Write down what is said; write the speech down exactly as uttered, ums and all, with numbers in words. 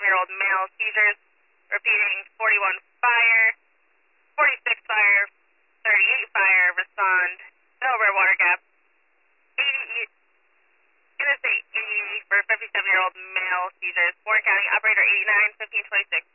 fifty-seven-year-old male seizures. Repeating, forty-one fire, forty-six fire, thirty-eight fire, respond, Delaware Water Gap, eighty, Interstate eighty for fifty-seven-year-old male seizures. Warren County, operator eighty-nine, fifteen twenty-six.